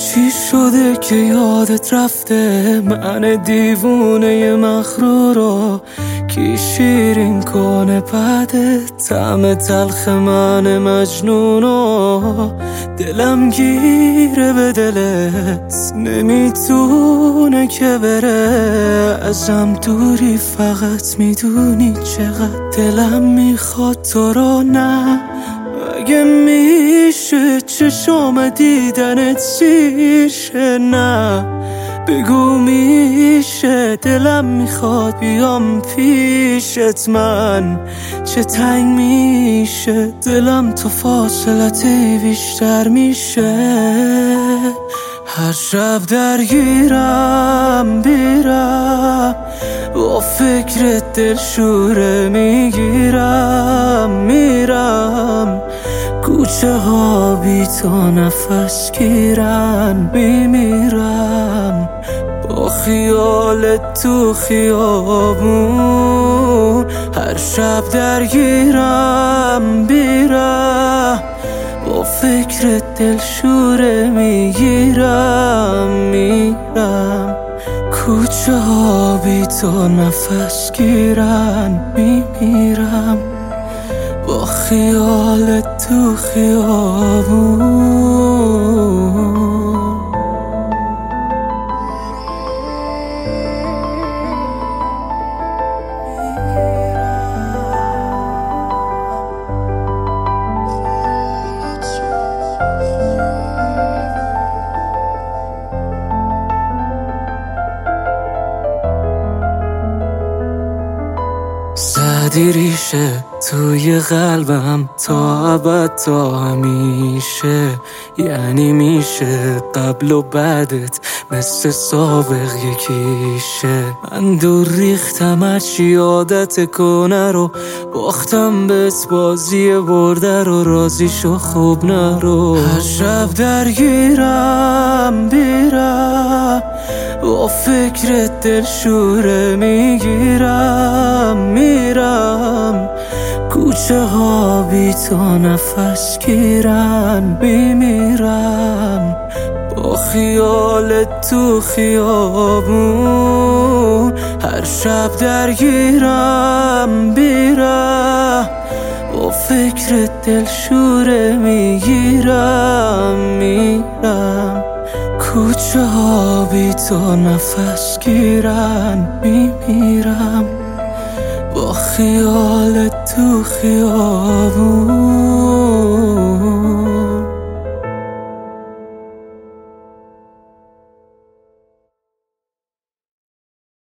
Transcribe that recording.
چی شده که یادت رفته؟ من دیوونه مغرورو کی شیرین کنه بعدت طعم تلخ من مجنونو. دلم گیره به دلت نمیتونه که بره ازم دوری، فقط میدونی چقدر دلم میخواد تو رو. نه اگه میشه چشام دیدنت سیر شه، نه بگو میشه دلم میخواد بیام پیشت. من چه تنگ میشه دلم تو فاصلتی بیشتر میشه. هر شب درگیرم بیرم با فکرت دلشوره میگیرم، میرم کوچه ها بی تو نفس گیرن، میمیرم با خیالت تو خیابون. هر شب درگیرم بیرم با فکرت دلشوره میگیرم، میرم کوچه ها بی تو نفس گیرن، میمیرم با خیالت تو خیابون. زدی ریشه توی قلبم تا ابد تا همیشه، یعنی میشه قبل و بعدت مثل سابق یکیشه. من دور ریختم هرچی عادت کنه رو، باختم بهت بازی برده رو، راضی شو خوب نرو. هر شب درگیرم بیرم با فکرت دلشوره میگیرم، میرم کوچه ها بی تو نفس گیرن، میمیرم با خیالت تو خیابون. هر شب درگیرم بیرم با فکرت دلشوره میگیرم، میرم کوچه ها بی تو نفس گیرن، میمیرم با خیالت تو خیابون.